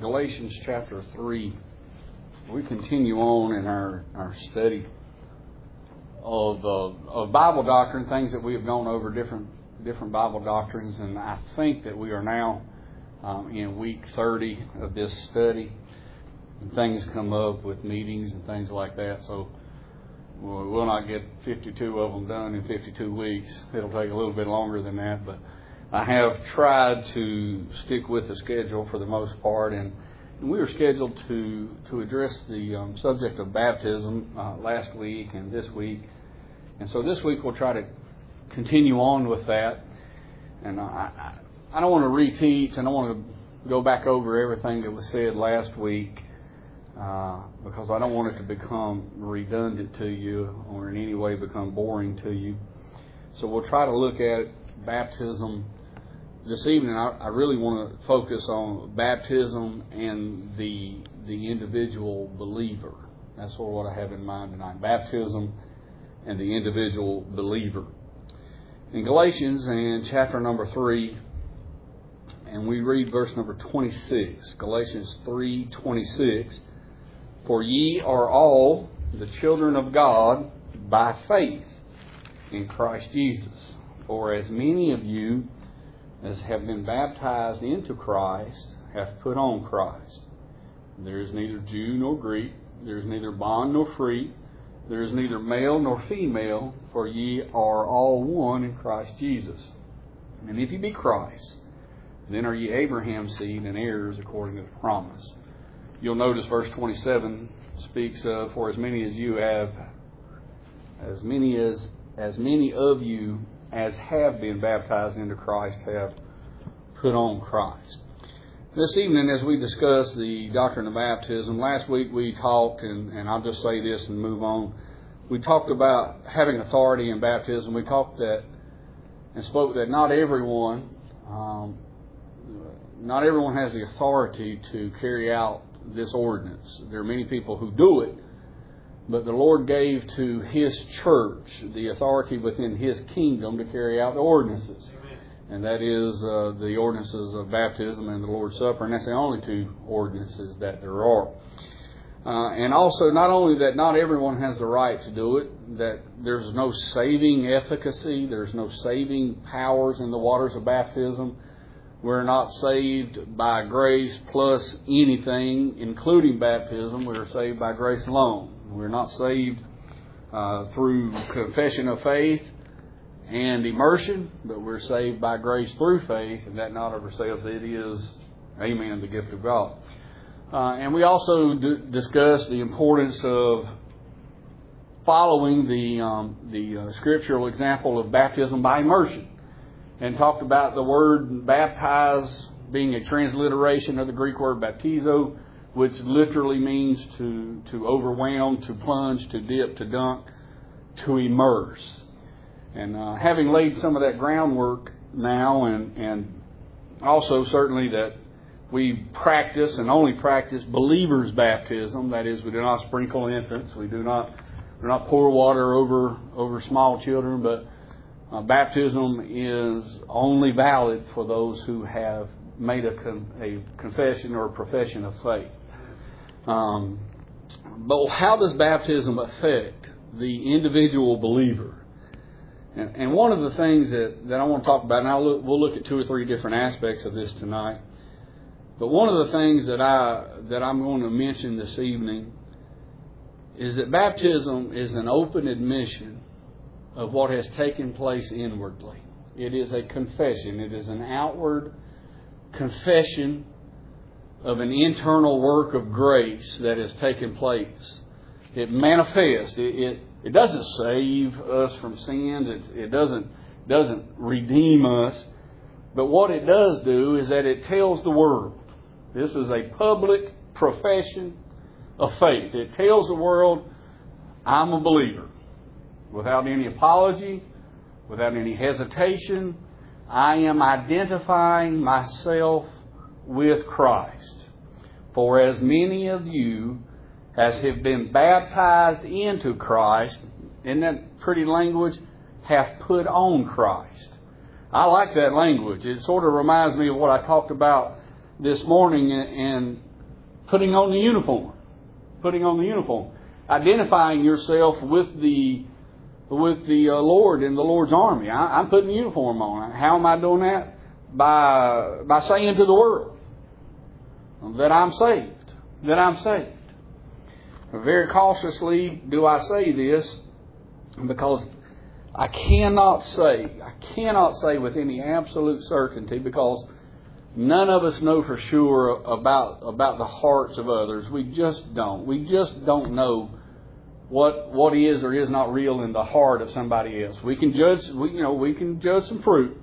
Galatians chapter 3. We continue on in our study of Bible doctrine, things that we have gone over, different Bible doctrines, and I think that we are now in week 30 of this study. And things come up with meetings and things like that, so we'll not get 52 of them done in 52 weeks. It'll take a little bit longer than that, but I have tried to stick with the schedule for the most part, and we were scheduled to address the subject of baptism last week and this week. And so this week we'll try to continue on with that. And I don't want to reteach, and I want to go back over everything that was said last week because I don't want it to become redundant to you or in any way become boring to you. So we'll try to look at baptism this evening. I really want to focus on baptism and the individual believer. That's what I have in mind tonight. Baptism and the individual believer. In Galatians, in chapter number 3, and we read verse number 26. Galatians 3:26. For ye are all the children of God by faith in Christ Jesus. For as many of you as have been baptized into Christ, have put on Christ. There is neither Jew nor Greek, there is neither bond nor free, there is neither male nor female, for ye are all one in Christ Jesus. And if ye be Christ, then are ye Abraham's seed and heirs according to the promise. You'll notice verse 27 speaks of, for as many as you have, as many of you as have been baptized into Christ have put on Christ. This evening, as we discuss the doctrine of baptism, last week we talked, and I'll just say this and move on. We talked about having authority in baptism. We talked that and spoke that not everyone has the authority to carry out this ordinance. There are many people who do it, but the Lord gave to His church the authority within His kingdom to carry out the ordinances. Amen. And that is the ordinances of baptism and the Lord's Supper. And that's the only two ordinances that there are. And also, not only that not everyone has the right to do it, that there's no saving efficacy, there's no saving powers in the waters of baptism. We're not saved by grace plus anything, including baptism. We're saved by grace alone. We're not saved through confession of faith and immersion, but we're saved by grace through faith, and that not of ourselves. It is, amen, the gift of God. And we also discussed the importance of following the scriptural example of baptism by immersion, and talked about the word baptize being a transliteration of the Greek word baptizo, which literally means to overwhelm, to plunge, to dip, to dunk, to immerse. And having laid some of that groundwork now, and also certainly that we practice and only practice believers' baptism. That is, we do not sprinkle infants. We do not pour water over small children, but baptism is only valid for those who have made a confession or a profession of faith. But how does baptism affect the individual believer? And one of the things that I want to talk about, and we'll look at 2 or 3 different aspects of this tonight. But one of the things that I'm going to mention this evening is that baptism is an open admission of what has taken place inwardly. It is a confession. It is an outward confession of an internal work of grace that has taken place. It manifests. It doesn't save us from sin. It doesn't redeem us. But what it does do is that it tells the world. This is a public profession of faith. It tells the world, I'm a believer. Without any apology, without any hesitation, I am identifying myself with Christ. For as many of you as have been baptized into Christ, isn't that pretty language? Have put on Christ. I like that language. It sort of reminds me of what I talked about this morning, and putting on the uniform. Putting on the uniform. Identifying yourself with the Lord in the Lord's army. I'm putting the uniform on. How am I doing that? By saying to the world that I'm saved. That I'm saved. Very cautiously do I say this, because I cannot say with any absolute certainty, because none of us know for sure about the hearts of others. We just don't. We just don't know what is or is not real in the heart of somebody else. We can judge. We can judge some fruit.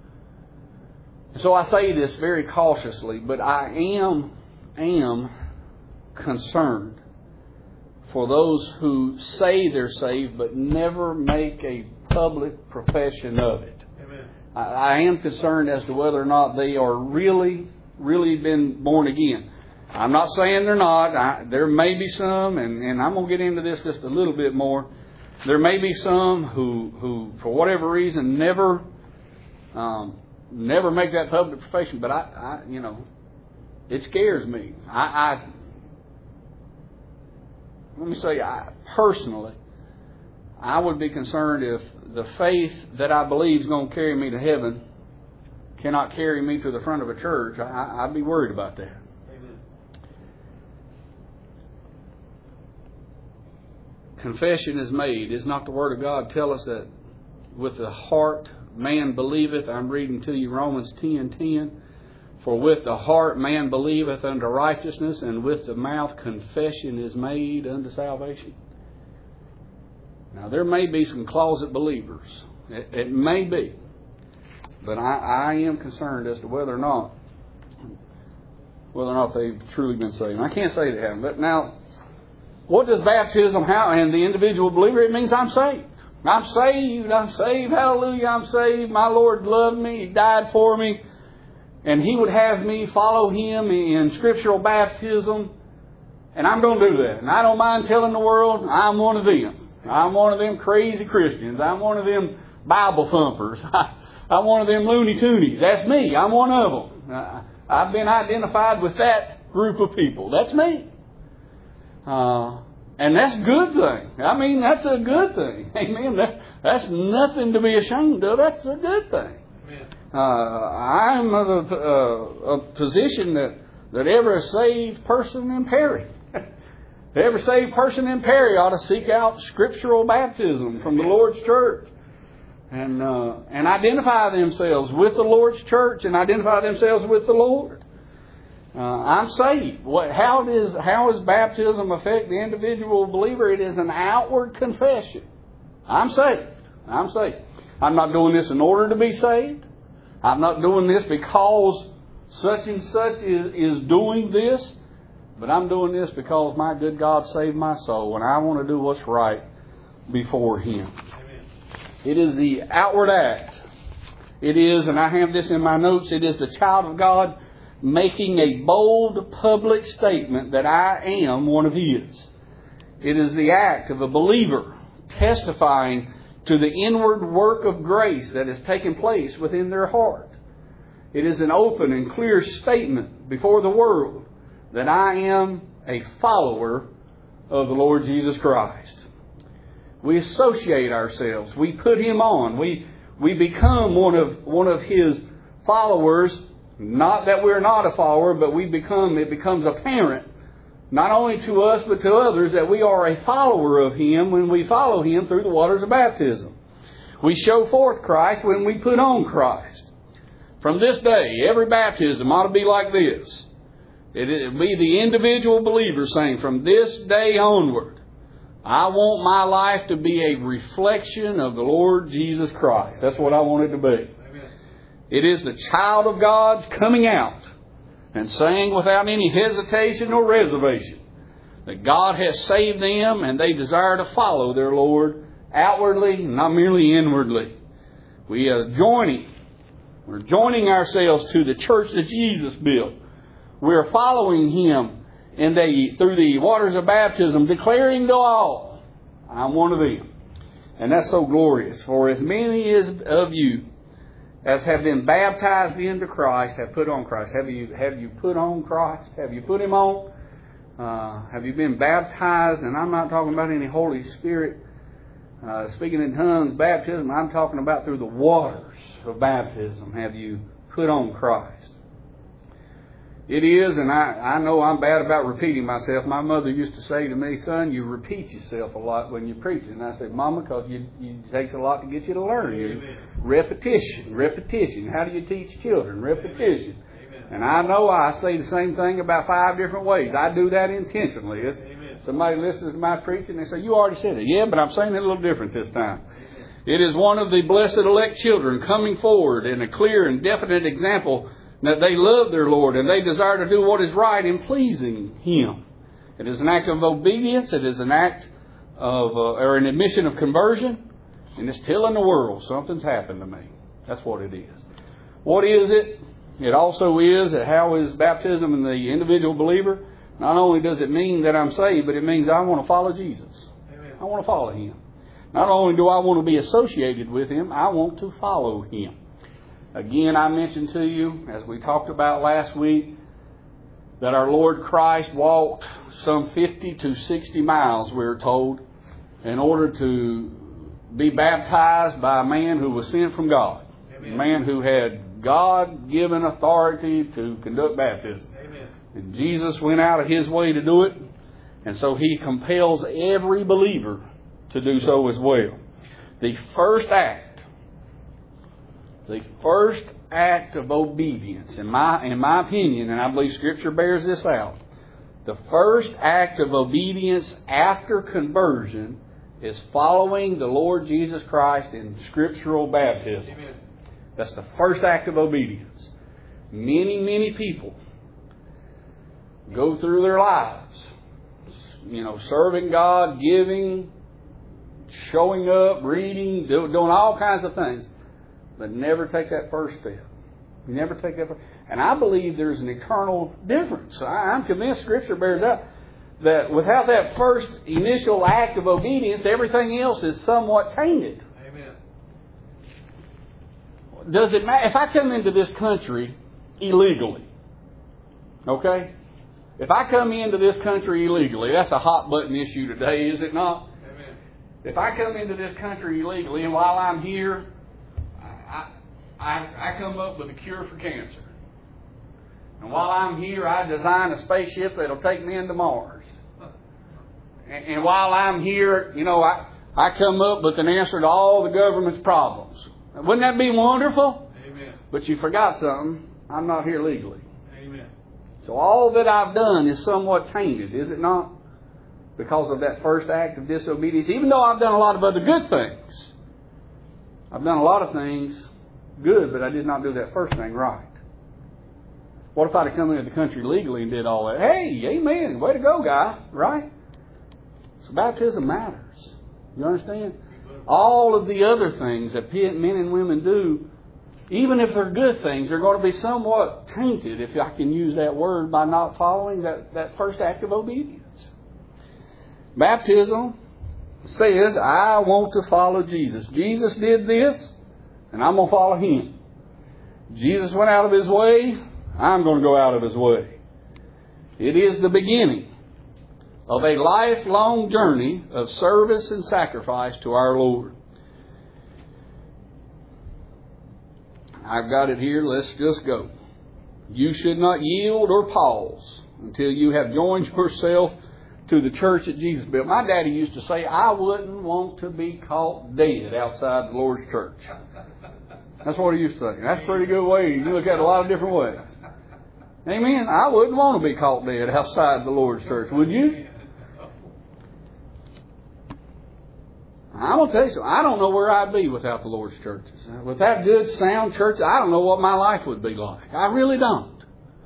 So I say this very cautiously, but I am concerned for those who say they're saved but never make a public profession of it. Amen. I am concerned as to whether or not they are really been born again. I'm not saying they're not. There may be some, and I'm going to get into this just a little bit more. There may be some who for whatever reason, never make that public profession. But it scares me. Let me say, personally, I would be concerned if the faith that I believe is going to carry me to heaven cannot carry me to the front of a church. I'd be worried about that. Amen. Confession is made. Is not the Word of God tell us that with the heart man believeth? I'm reading to you Romans 10:10. For with the heart man believeth unto righteousness, and with the mouth confession is made unto salvation. Now, there may be some closet believers. It may be. But I am concerned as to whether or not they've truly been saved. And I can't say they haven't. But now, what does baptism, and the individual believer, it means I'm saved. I'm saved. I'm saved. Hallelujah, I'm saved. My Lord loved me. He died for me. And He would have me follow Him in scriptural baptism. And I'm going to do that. And I don't mind telling the world I'm one of them. I'm one of them crazy Christians. I'm one of them Bible thumpers. I'm one of them Looney Toonies. That's me. I'm one of them. I've been identified with that group of people. That's me. And that's a good thing. I mean, that's a good thing. Amen. That's nothing to be ashamed of. That's a good thing. I'm of a position that every saved person in Perry, every saved person in Perry ought to seek out scriptural baptism from the Lord's church, and identify themselves with the Lord's church and identify themselves with the Lord. I'm saved. How does baptism affect the individual believer? It is an outward confession. I'm saved. I'm saved. I'm not doing this in order to be saved. I'm not doing this because such and such is doing this. But I'm doing this because my good God saved my soul, and I want to do what's right before Him. Amen. It is the outward act. It is, and I have this in my notes, it is the child of God making a bold public statement that I am one of His. It is the act of a believer testifying to the inward work of grace that has taken place within their heart. It is an open and clear statement before the world that I am a follower of the Lord Jesus Christ. We associate ourselves. We put Him on. We become one of His followers. Not that we're not a follower, but it becomes apparent, not only to us but to others, that we are a follower of Him when we follow Him through the waters of baptism. We show forth Christ when we put on Christ. From this day, every baptism ought to be like this. It will be the individual believer saying, from this day onward, I want my life to be a reflection of the Lord Jesus Christ. That's what I want it to be. Amen. It is the child of God's coming out and saying without any hesitation or reservation that God has saved them and they desire to follow their Lord outwardly, not merely inwardly. We are joining. We're joining ourselves to the church that Jesus built. We're following Him through the waters of baptism, declaring to all, I'm one of them. And that's so glorious. For as many as of you as have been baptized into Christ have put on Christ. Have you put on Christ? Have you put Him on? Have you been baptized? And I'm not talking about any Holy Spirit speaking in tongues baptism. I'm talking about through the waters of baptism. Have you put on Christ? It is, and I know I'm bad about repeating myself. My mother used to say to me, son, you repeat yourself a lot when you're preaching. And I said, Mama, because it takes a lot to get you to learn. Repetition. How do you teach children? Repetition. Amen. And I know I say the same thing about 5 different ways. I do that intentionally. Somebody listens to my preaching and they say, you already said it. Yeah, but I'm saying it a little different this time. Amen. It is one of the blessed elect children coming forward in a clear and definite example that they love their Lord and they desire to do what is right in pleasing Him. It is an act of obedience. It is an act of, or an admission of conversion. And it's telling the world something's happened to me. That's what it is. What is it? It also is how is baptism in the individual believer. Not only does it mean that I'm saved, but it means I want to follow Jesus. Amen. I want to follow Him. Not only do I want to be associated with Him, I want to follow Him. Again, I mentioned to you, as we talked about last week, that our Lord Christ walked some 50 to 60 miles, we're told, in order to be baptized by a man who was sent from God. Amen. A man who had God-given authority to conduct baptism. Amen. And Jesus went out of His way to do it, and so He compels every believer to do so as well. The first act of obedience, in my opinion, and I believe Scripture bears this out, the first act of obedience after conversion is following the Lord Jesus Christ in scriptural baptism. Amen. That's the first act of obedience. Many people go through their lives, serving God, giving, showing up, reading, doing all kinds of things, but never take that first step. Never take that first. And I believe there's an eternal difference. I'm convinced Scripture bears out that without that first initial act of obedience, everything else is somewhat tainted. Amen. Does it matter if I come into this country illegally? Okay? If I come into this country illegally, that's a hot button issue today, is it not? Amen. If I come into this country illegally and while I'm here, I come up with a cure for cancer. And while I'm here, I design a spaceship that'll take me into Mars. And while I'm here, I come up with an answer to all the government's problems. Wouldn't that be wonderful? Amen. But you forgot something. I'm not here legally. Amen. So all that I've done is somewhat tainted, is it not? Because of that first act of disobedience. Even though I've done a lot of other good things. I've done a lot of things good, but I did not do that first thing right. What if I'd have come into the country legally and did all that? Hey, amen. Way to go, guy. Right? So baptism matters. You understand? All of the other things that men and women do, even if they're good things, they're going to be somewhat tainted, if I can use that word, by not following that first act of obedience. Baptism says, I want to follow Jesus. Jesus did this, and I'm going to follow Him. Jesus went out of His way, I'm going to go out of His way. It is the beginning of a lifelong journey of service and sacrifice to our Lord. I've got it here. Let's just go. You should not yield or pause until you have joined yourself to the church that Jesus built. My daddy used to say, I wouldn't want to be caught dead outside the Lord's church. That's what he used to say. That's a pretty good way. You can look at it a lot of different ways. Amen. I wouldn't want to be caught dead outside the Lord's church, would you? I'm going to tell you something. I don't know where I'd be without the Lord's churches. Without good, sound churches, I don't know what my life would be like. I really don't.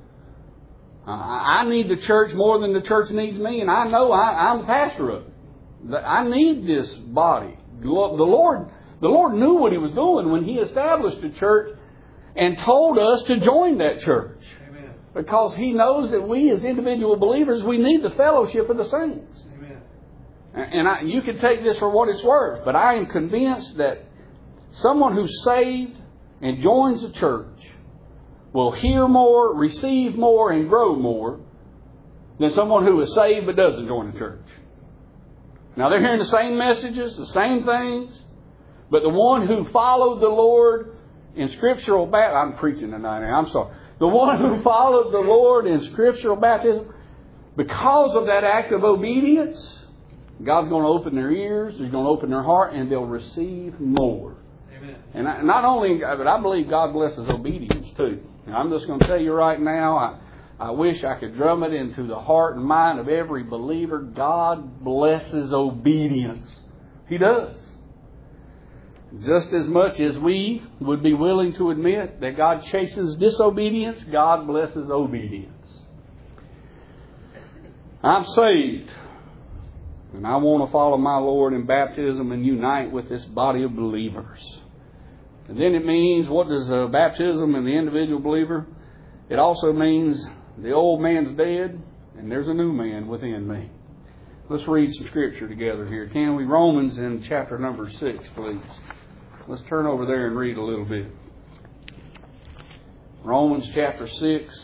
I need the church more than the church needs me, and I know I'm the pastor of it. I need this body. The Lord knew what He was doing when He established the church and told us to join that church. Amen. Because He knows that we as individual believers, we need the fellowship of the saints. Amen. And you can take this for what it's worth, but I am convinced that someone who's saved and joins a church will hear more, receive more, and grow more than someone who is saved but doesn't join the church. Now they're hearing the same messages, the same things, but the one who followed the Lord in scriptural baptism, I'm preaching tonight, I'm sorry. The one who followed the Lord in scriptural baptism, because of that act of obedience, God's going to open their ears, He's going to open their heart, and they'll receive more. Amen. And not only, but I believe God blesses obedience too. And I'm just going to tell you right now, I wish I could drum it into the heart and mind of every believer. God blesses obedience. He does. Just as much as we would be willing to admit that God chastens disobedience, God blesses obedience. I'm saved, and I want to follow my Lord in baptism and unite with this body of believers. And then it means, what does baptism in the individual believer? It also means the old man's dead, and there's a new man within me. Let's read some scripture together here. Can we? Romans in chapter number 6, please. Let's turn over there and read a little bit. Romans chapter 6.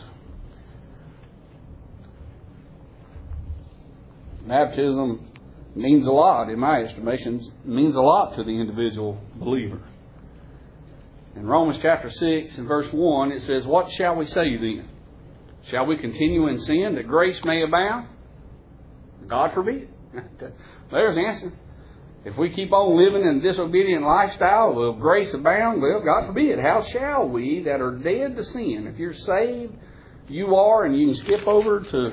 Baptism means a lot, in my estimation. It means a lot to the individual believer. In Romans chapter 6 and verse 1, it says, "What shall we say then? Shall we continue in sin that grace may abound? God forbid." There's the answer. If we keep on living in a disobedient lifestyle, will grace abound? Well, God forbid. How shall we that are dead to sin? If you're saved, you are, and you can skip over to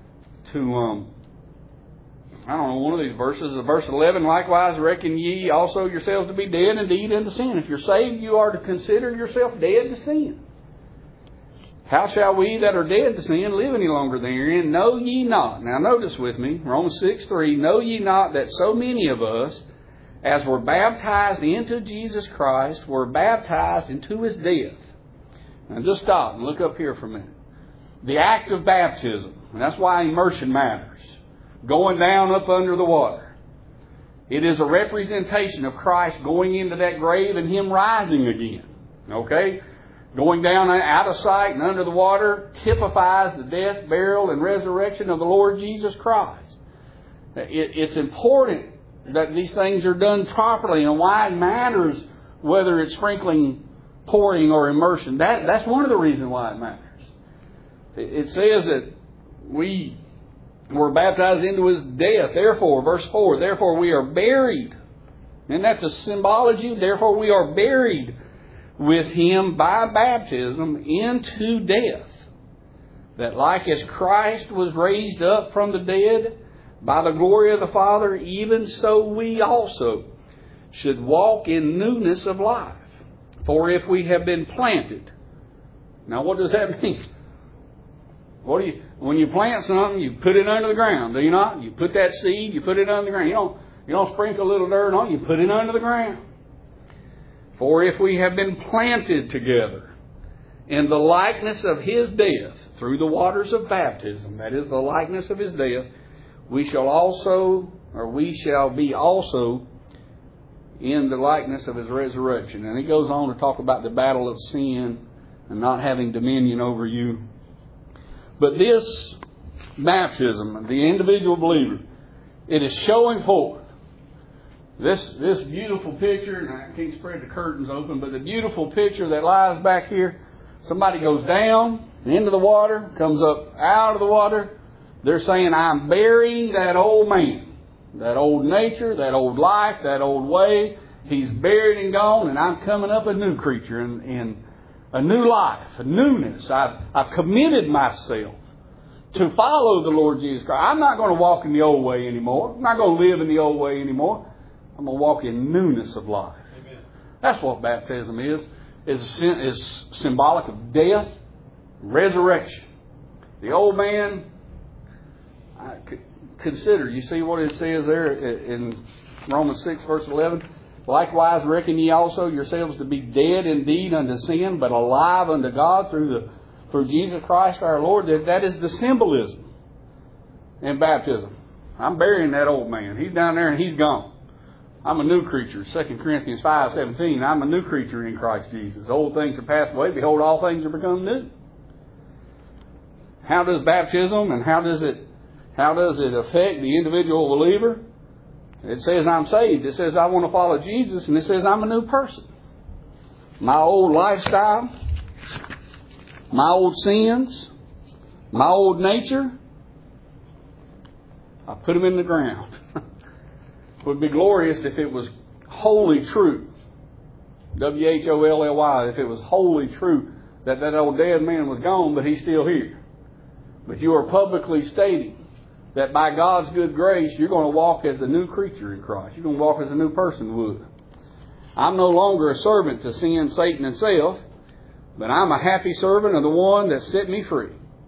I don't know, one of these verses, verse 11, "Likewise reckon ye also yourselves to be dead indeed unto sin." If you're saved, you are to consider yourself dead to sin. "How shall we that are dead to sin live any longer therein? Know ye not." Now notice with me, Romans 6:3, "Know ye not that so many of us, as were baptized into Jesus Christ, were baptized into His death?" Now just stop and look up here for a minute. The act of baptism, and that's why immersion matters. Going down up under the water. It is a representation of Christ going into that grave and Him rising again. Okay? Going down out of sight and under the water typifies the death, burial, and resurrection of the Lord Jesus Christ. It's important that these things are done properly, and why it matters whether it's sprinkling, pouring, or immersion. That's one of the reasons why it matters. It says that we were baptized into His death. Therefore, verse 4, "Therefore we are buried." And that's a symbology. "Therefore we are buried with Him by baptism into death, that like as Christ was raised up from the dead by the glory of the Father, even so we also should walk in newness of life. For if we have been planted." Now what does that mean? When you plant something, you put it under the ground, do you not? You put that seed, you put it under the ground. You don't sprinkle a little dirt on it, you put it under the ground. "For if we have been planted together in the likeness of His death through the waters of baptism," that is the likeness of His death, we shall be also in the likeness of His resurrection." And he goes on to talk about the battle of sin and not having dominion over you. But this baptism, the individual believer, it is showing forth this beautiful picture, and I can't spread the curtains open, but the beautiful picture that lies back here. Somebody goes down into the water, comes up out of the water. They're saying, "I'm burying that old man, that old nature, that old life, that old way. He's buried and gone, and I'm coming up a new creature in a new life, a newness. I've committed myself to follow the Lord Jesus Christ. I'm not going to walk in the old way anymore. I'm not going to live in the old way anymore. I'm going to walk in newness of life." Amen. That's what baptism is. Is symbolic of death, resurrection. The old man, consider, you see what it says there in Romans 6 verse 11? "Likewise reckon ye also yourselves to be dead indeed unto sin, but alive unto God through Jesus Christ our Lord." That is the symbolism in baptism. I'm burying that old man. He's down there and he's gone. I'm a new creature. 2 Corinthians 5:17. I'm a new creature in Christ Jesus. Old things are passed away. Behold, all things are become new. How does baptism and how does it How does it affect the individual believer? It says I'm saved. It says I want to follow Jesus. And it says I'm a new person. My old lifestyle, my old sins, my old nature, I put them in the ground. It would be glorious if it was wholly true. WHOLLY, if it was wholly true that old dead man was gone, but he's still here. But you are publicly stating that by God's good grace, you're going to walk as a new creature in Christ. You're going to walk as a new person would. I'm no longer a servant to sin, Satan, and self, but I'm a happy servant of the one that set me free.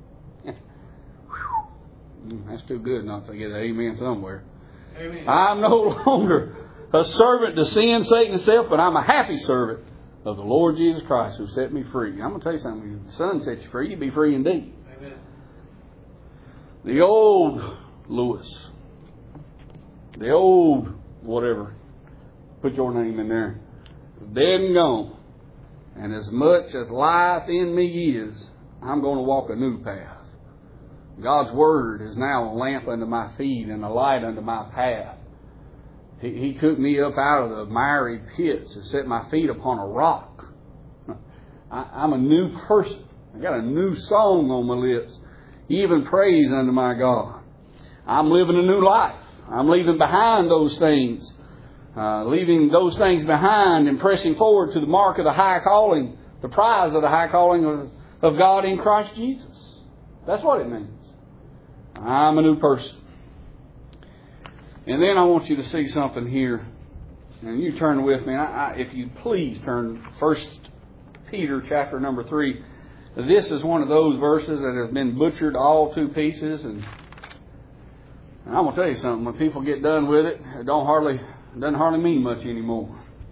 That's too good not to get an amen somewhere. Amen. I'm no longer a servant to sin, Satan, and self, but I'm a happy servant of the Lord Jesus Christ who set me free. I'm going to tell you something. If the Son sets you free, you'll be free indeed. Amen. The old Lewis, the old whatever, put your name in there, is dead and gone. And as much as life in me is, I'm going to walk a new path. God's Word is now a lamp unto my feet and a light unto my path. He took me up out of the miry pits and set my feet upon a rock. I'm a new person. I got a new song on my lips. Even praise unto my God. I'm living a new life. I'm leaving behind those things. Leaving those things behind and pressing forward to the mark of the high calling, the prize of the high calling of God in Christ Jesus. That's what it means. I'm a new person. And then I want you to see something here. And you turn with me. If you please turn 1 Peter chapter number 3. This is one of those verses that have been butchered all to pieces. And I'm going to tell you something. When people get done with it, it doesn't hardly mean much anymore.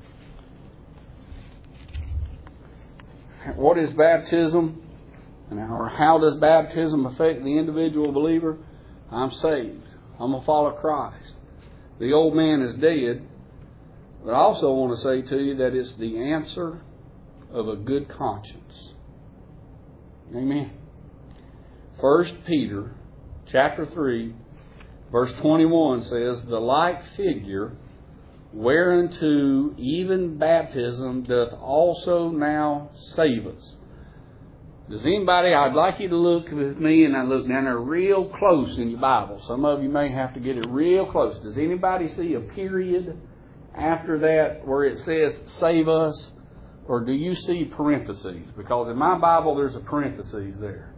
What is baptism? Or how does baptism affect the individual believer? I'm saved. I'm going to follow Christ. The old man is dead. But I also want to say to you that it's the answer of a good conscience. Amen. 1 Peter chapter 3 verse 21 says, the like figure whereunto even baptism doth also now save us. Does anybody, I'd like you to look with me, and I look down there real close in your Bible. Some of you may have to get it real close. Does anybody see a period after that where it says save us? Or do you see parentheses? Because in my Bible there's a parentheses there.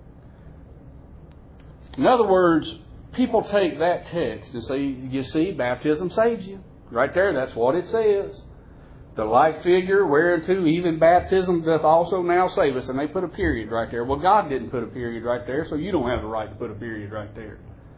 In other words, people take that text and say, you see, baptism saves you. Right there, that's what it says. The like figure whereunto even baptism doth also now save us. And they put a period right there. Well, God didn't put a period right there, so you don't have the right to put a period right there.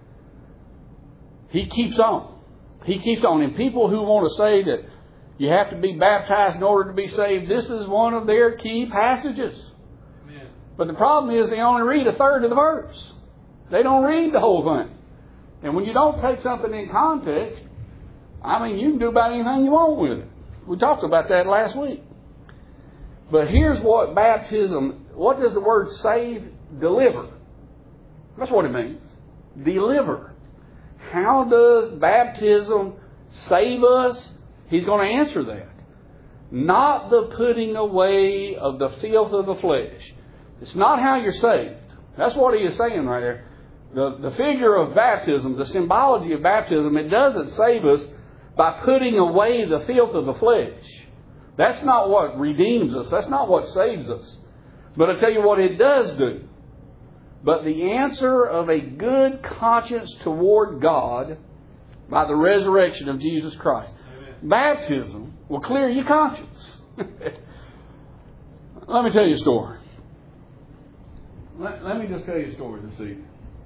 He keeps on. He keeps on. And people who want to say that you have to be baptized in order to be saved, this is one of their key passages. Amen. But the problem is they only read a third of the verse. They don't read the whole thing. And when you don't take something in context, I mean, you can do about anything you want with it. We talked about that last week. But here's what baptism, what does the word save deliver? That's what it means. Deliver. How does baptism save us? He's going to answer that. Not the putting away of the filth of the flesh. It's not how you're saved. That's what he is saying right there. The figure of baptism, the symbology of baptism, it doesn't save us by putting away the filth of the flesh. That's not what redeems us. That's not what saves us. But I tell you what it does do. But the answer of a good conscience toward God by the resurrection of Jesus Christ. Amen. Baptism will clear your conscience. Let me tell you a story. Let me just tell you a story this evening.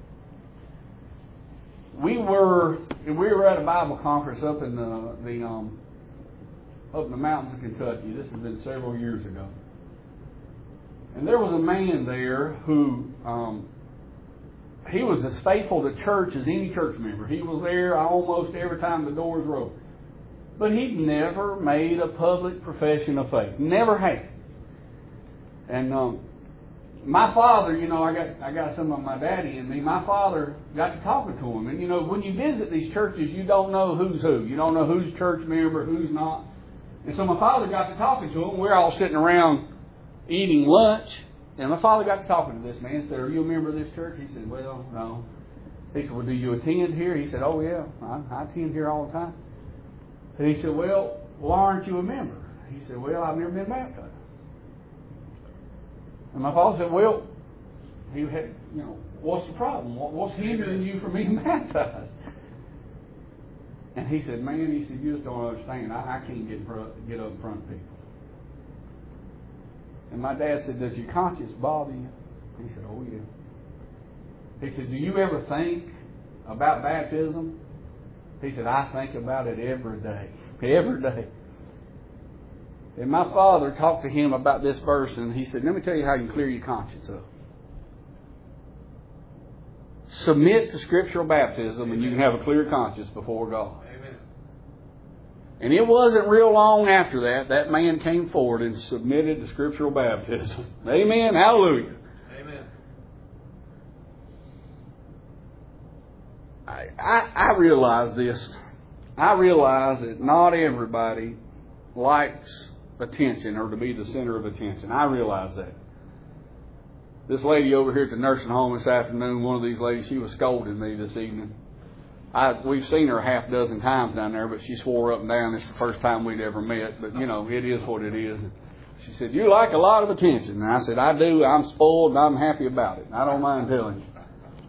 We were at a Bible conference up in the mountains of Kentucky. This has been several years ago. And there was a man there who he was as faithful to church as any church member. He was there almost every time the doors were open. But he'd never made a public profession of faith. Never had. And my father, I got some of my daddy in me. My father got to talking to him. And, when you visit these churches, you don't know who's who. You don't know who's church member, who's not. And so my father got to talking to him. We're all sitting around eating lunch. And my father got to talking to this man. He said, "Are you a member of this church?" He said, "Well, no." He said, "Well, do you attend here?" He said, "Oh, yeah, I attend here all the time." And he said, "Well, why aren't you a member?" He said, "Well, I've never been baptized." And my father said, "Well," he had, "what's the problem? What's hindering you from being baptized?" And he said, "Man," he said, "you just don't understand. I can't get up in front of people." And my dad said, "Does your conscience bother you?" He said, "Oh, yeah." He said, "Do you ever think about baptism?" He said, "I think about it every day. Every day." And my father talked to him about this verse, and he said, "Let me tell you how you can clear your conscience up. Submit to scriptural baptism, and you can have a clear conscience before God." Amen. And it wasn't real long after that man came forward and submitted to scriptural baptism. Amen. Hallelujah. Amen. I realize this. I realize that not everybody likes attention or to be the center of attention. I realize that. This lady over here at the nursing home this afternoon, one of these ladies, she was scolding me this evening. We've seen her a half dozen times down there, but she swore up and down it's the first time we'd ever met. But, it is what it is. She said, "You like a lot of attention." And I said, "I do. I'm spoiled and I'm happy about it. I don't mind telling you."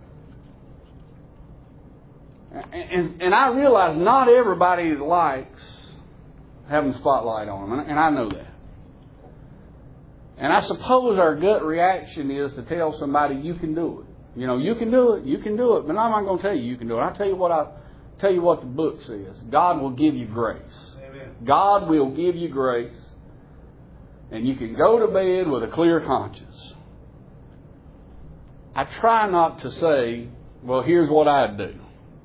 And I realize not everybody likes having the spotlight on them, and I know that. And I suppose our gut reaction is to tell somebody, "You can do it. You can do it. You can do it." But I'm not going to tell you can do it. I'll tell you what the book says. God will give you grace. Amen. God will give you grace, and you can go to bed with a clear conscience. I try not to say, "Well, here's what I'd do."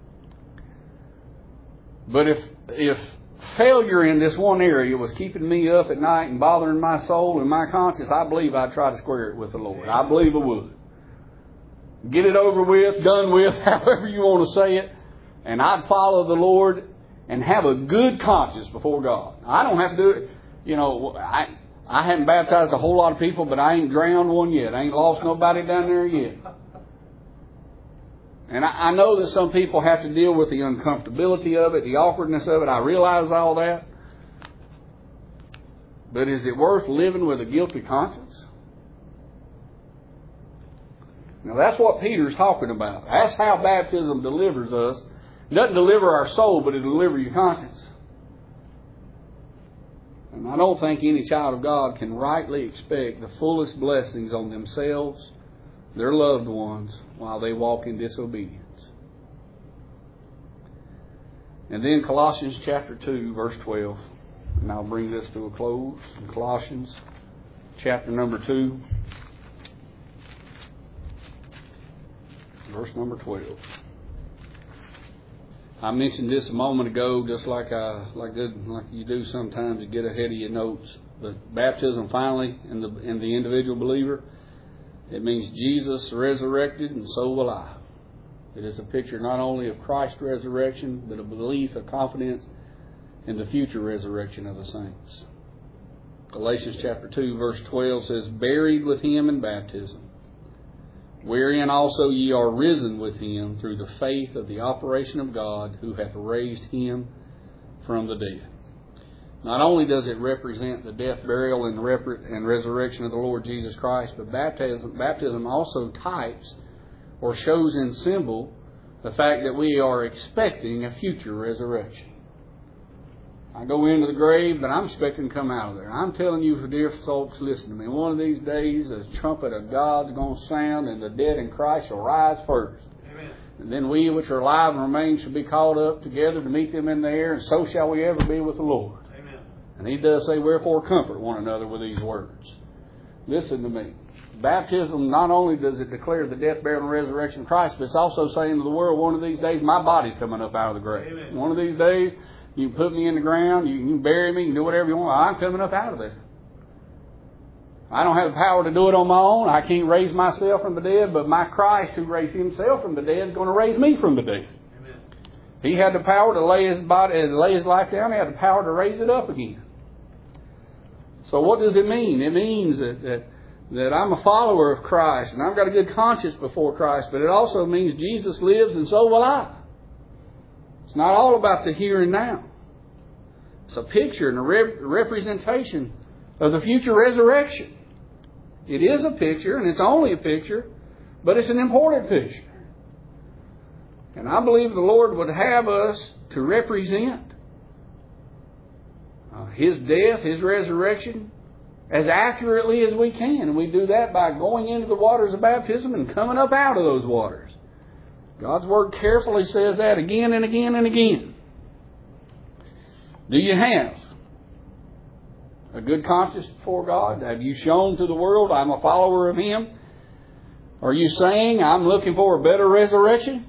But if failure in this one area was keeping me up at night and bothering my soul and my conscience, I believe I'd try to square it with the Lord. I believe I would. Get it over with, done with, however you want to say it. And I'd follow the Lord and have a good conscience before God. I don't have to do it. I haven't baptized a whole lot of people, but I ain't drowned one yet. I ain't lost nobody down there yet. And I know that some people have to deal with the uncomfortability of it, the awkwardness of it. I realize all that. But is it worth living with a guilty conscience? Now that's what Peter's talking about. That's how baptism delivers us. It doesn't deliver our soul, but it delivers your conscience. And I don't think any child of God can rightly expect the fullest blessings on themselves, their loved ones, while they walk in disobedience. And then Colossians chapter 2, verse 12. And I'll bring this to a close. Colossians chapter number 2, verse number 12. I mentioned this a moment ago, just like you do sometimes, you get ahead of your notes. But baptism finally in the individual believer, it means Jesus resurrected and so will I. It is a picture not only of Christ's resurrection, but a belief, a confidence in the future resurrection of the saints. Galatians chapter 2, verse 12 says, "Buried with him in baptism, wherein also ye are risen with him through the faith of the operation of God, who hath raised him from the dead." Not only does it represent the death, burial, and resurrection of the Lord Jesus Christ, but baptism also types or shows in symbol the fact that we are expecting a future resurrection. I go into the grave, but I'm expecting to come out of there. I'm telling you, dear folks, listen to me. One of these days, the trumpet of God's going to sound, and the dead in Christ shall rise first. Amen. And then we which are alive and remain shall be called up together to meet them in the air, and so shall we ever be with the Lord. Amen. And he does say, "Wherefore comfort one another with these words." Listen to me. Baptism, not only does it declare the death, burial, and resurrection of Christ, but it's also saying to the world, one of these days, my body's coming up out of the grave. Amen. One of these days, you can put me in the ground, you can bury me, you can do whatever you want. I'm coming up out of there. I don't have the power to do it on my own. I can't raise myself from the dead, but my Christ who raised himself from the dead is going to raise me from the dead. Amen. He had the power to lay his body, lay his life down. He had the power to raise it up again. So what does it mean? It means that I'm a follower of Christ and I've got a good conscience before Christ, but it also means Jesus lives and so will I. It's not all about the here and now. It's a picture and a representation of the future resurrection. It is a picture, and it's only a picture, but it's an important picture. And I believe the Lord would have us to represent His death, His resurrection, as accurately as we can. And we do that by going into the waters of baptism and coming up out of those waters. God's Word carefully says that again and again and again. Do you have a good conscience before God? Have you shown to the world I'm a follower of Him? Are you saying I'm looking for a better resurrection?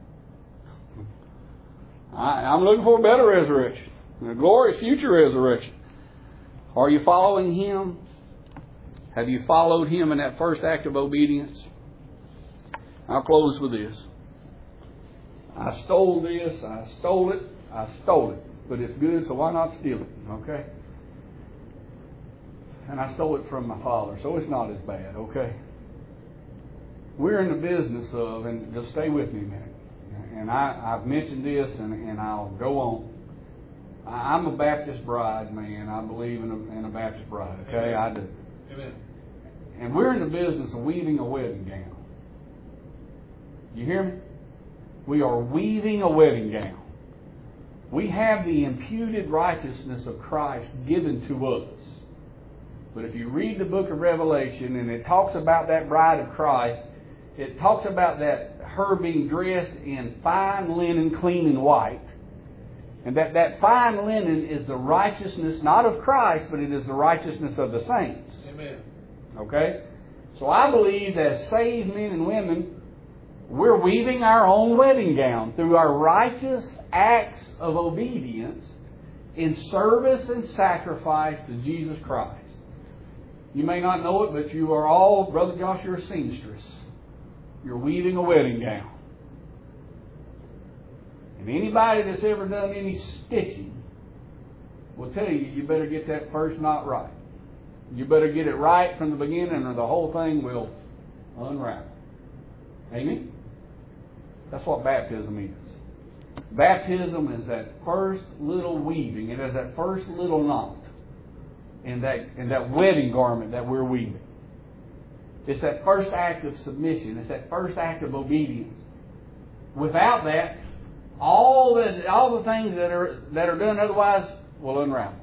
I'm looking for a better resurrection. A glorious future resurrection. Are you following Him? Have you followed Him in that first act of obedience? I'll close with this. I stole this, I stole it. But it's good, so why not steal it? Okay? And I stole it from my father, so it's not as bad, okay? We're in the business of, and just stay with me a minute, and I've mentioned this, and I'll go on. I'm a Baptist bride, man. I believe in a Baptist bride, okay? I do. Amen. And we're in the business of weaving a wedding gown. You hear me? We are weaving a wedding gown. We have the imputed righteousness of Christ given to us. But if you read the book of Revelation and it talks about that bride of Christ, it talks about that her being dressed in fine linen, clean and white. And that fine linen is the righteousness not of Christ, but it is the righteousness of the saints. Amen. Okay? So I believe that as saved men and women, we're weaving our own wedding gown through our righteous acts of obedience in service and sacrifice to Jesus Christ. You may not know it, but you are all, Brother Josh, you're a seamstress. You're weaving a wedding gown. And anybody that's ever done any stitching will tell you, you better get that first knot right. You better get it right from the beginning or the whole thing will unravel. Amen? That's what baptism is. Baptism is that first little weaving. It is that first little knot in that wedding garment that we're weaving. It's that first act of submission. It's that first act of obedience. Without that, all the things that are done otherwise will unravel.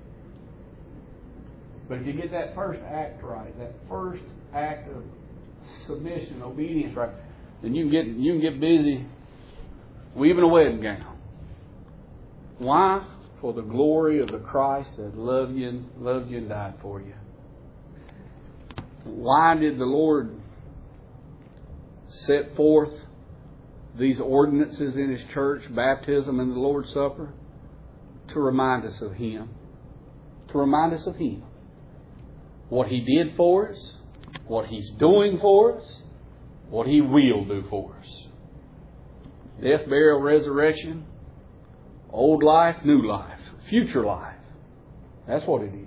But if you get that first act right, that first act of submission, obedience right, then you can get busy weaving a wedding gown. Why? For the glory of the Christ that loved you and died for you. Why did the Lord set forth these ordinances in His church, baptism and the Lord's Supper? To remind us of Him. To remind us of Him. What He did for us, what He's doing for us, what He will do for us. Death, burial, resurrection, old life, new life, future life. That's what it is.